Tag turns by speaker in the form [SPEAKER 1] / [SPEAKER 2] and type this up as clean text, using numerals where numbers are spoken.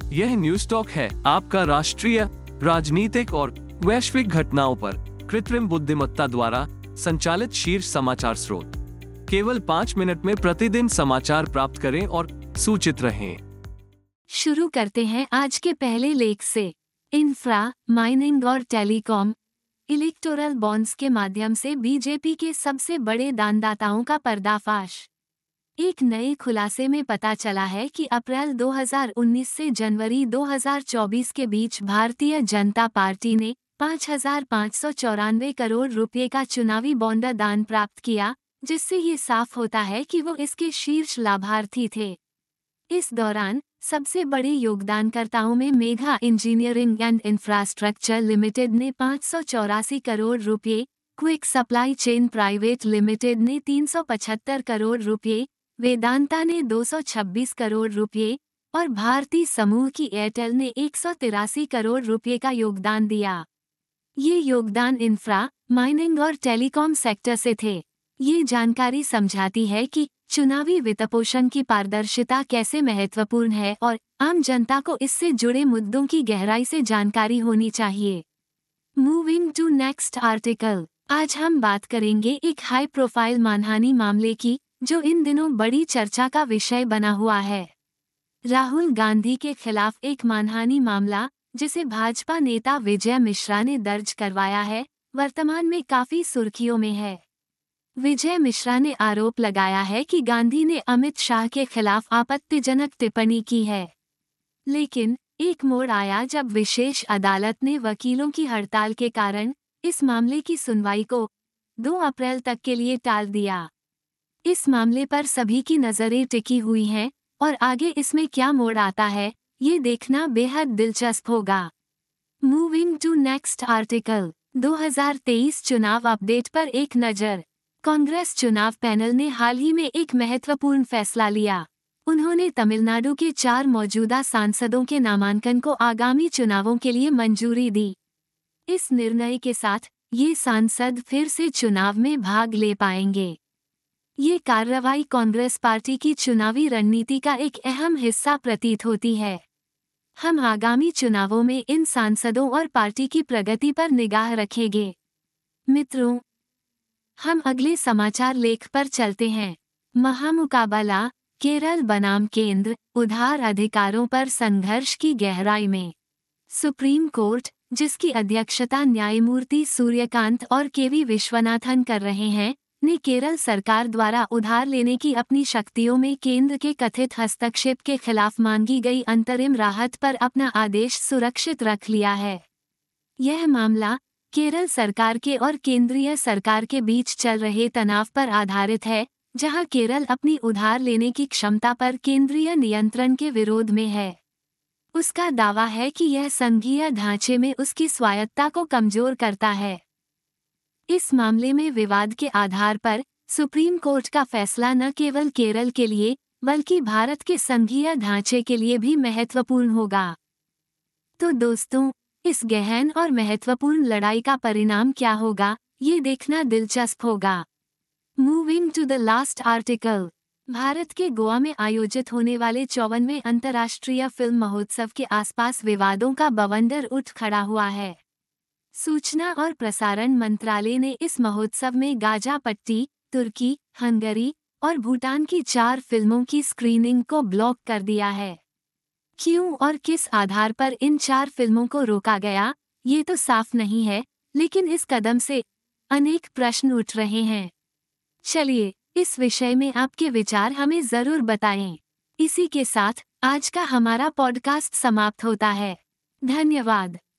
[SPEAKER 1] यह news talk है, आपका राष्ट्रीय, राजनीतिक और वैश्विक घटनाओं पर कृत्रिम बुद्धिमत्ता द्वारा संचालित शीर्ष समाचार स्रोत। केवल 5 मिनट में प्रतिदिन समाचार प्राप्त करें और सूचित रहें।
[SPEAKER 2] शुरू करते हैं आज के पहले लेख से। इंफ्रा, माइनिंग और टेलीकॉम इलेक्टोरल बॉन्ड्स के माध्यम से बीजेपी के सबसे बड़े दानदाताओं का पर्दाफाश। एक नए खुलासे में पता चला है कि अप्रैल 2019 से जनवरी 2024 के बीच भारतीय जनता पार्टी ने 5,594 करोड़ रुपए का चुनावी बॉन्ड दान प्राप्त किया, जिससे ये साफ होता है कि वो इसके शीर्ष लाभार्थी थे। इस दौरान सबसे बड़े योगदानकर्ताओं में Megha engineering and infrastructure limited ने 584 करोड़ रुपए, quick supply chain private limited ने 375 करोड़ रुपए, वेदांता ने 226 करोड़ रुपए और भारती समूह की एयरटेल ने 183 करोड़ रुपए का योगदान दिया। ये योगदान इंफ्रा, माइनिंग और टेलीकॉम सेक्टर से थे। ये जानकारी समझाती है कि चुनावी वित्तपोषण की पारदर्शिता कैसे महत्वपूर्ण है और आम जनता को इससे जुड़े मुद्दों की गहराई से जानकारी होनी चाहिए। Moving to next article. आज हम बात करेंगे एक हाई प्रोफाइल मानहानि मामले की, जो इन दिनों बड़ी चर्चा का विषय बना हुआ है। राहुल गांधी के खिलाफ एक मानहानि मामला, जिसे भाजपा नेता विजय मिश्रा ने दर्ज करवाया है, वर्तमान में काफी सुर्खियों में है। विजय मिश्रा ने आरोप लगाया है कि गांधी ने अमित शाह के खिलाफ आपत्तिजनक टिप्पणी की है। लेकिन एक मोड़ आया जब विशेष अदालत ने वकीलों की हड़ताल के कारण इस मामले की सुनवाई को 2 अप्रैल तक के लिए टाल दिया। इस मामले पर सभी की नजरें टिकी हुई हैं और आगे इसमें क्या मोड़ आता है, ये देखना बेहद दिलचस्प होगा। Moving to next article. 2023 चुनाव अपडेट पर एक नज़र। कांग्रेस चुनाव पैनल ने हाल ही में एक महत्वपूर्ण फैसला लिया। उन्होंने तमिलनाडु के 4 मौजूदा सांसदों के नामांकन को आगामी चुनावों के लिए मंजूरी दी। इस निर्णय के साथ ये सांसद फिर से चुनाव में भाग ले पाएंगे। ये कार्रवाई कांग्रेस पार्टी की चुनावी रणनीति का एक अहम हिस्सा प्रतीत होती है। हम आगामी चुनावों में इन सांसदों और पार्टी की प्रगति पर निगाह रखेंगे। मित्रों, हम अगले समाचार लेख पर चलते हैं। महामुकाबला, केरल बनाम केंद्र, उधार अधिकारों पर संघर्ष की गहराई में। सुप्रीम कोर्ट, जिसकी अध्यक्षता न्यायमूर्ति सूर्यकांत और केवी विश्वनाथन कर रहे हैं, ने केरल सरकार द्वारा उधार लेने की अपनी शक्तियों में केंद्र के कथित हस्तक्षेप के खिलाफ मांगी गई अंतरिम राहत पर अपना आदेश सुरक्षित रख लिया है। यह मामला केरल सरकार के और केंद्रीय सरकार के बीच चल रहे तनाव पर आधारित है, जहां केरल अपनी उधार लेने की क्षमता पर केंद्रीय नियंत्रण के विरोध में है। उसका दावा है कि यह संघीय ढांचे में उसकी स्वायत्तता को कमजोर करता है। इस मामले में विवाद के आधार पर सुप्रीम कोर्ट का फैसला न केवल केरल के लिए, बल्कि भारत के संघीय ढांचे के लिए भी महत्वपूर्ण होगा। तो दोस्तों, इस गहन और महत्वपूर्ण लड़ाई का परिणाम क्या होगा, ये देखना दिलचस्प होगा। Moving to the last article. Bharat के गोवा में आयोजित होने वाले 54वें अंतर्राष्ट्रीय फिल्म महोत्सव के आसपास विवादों का बवंडर उठ खड़ा हुआ है। सूचना और प्रसारण मंत्रालय ने इस महोत्सव में गाजापट्टी, तुर्की, हंगरी और भूटान की 4 फिल्मों की स्क्रीनिंग को ब्लॉक कर दिया है। क्यों और किस आधार पर इन 4 फिल्मों को रोका गया, ये तो साफ नहीं है, लेकिन इस कदम से अनेक प्रश्न उठ रहे हैं। चलिए, इस विषय में आपके विचार हमें जरूर बताएं। इसी के साथ आज का हमारा पॉडकास्ट समाप्त होता है। धन्यवाद।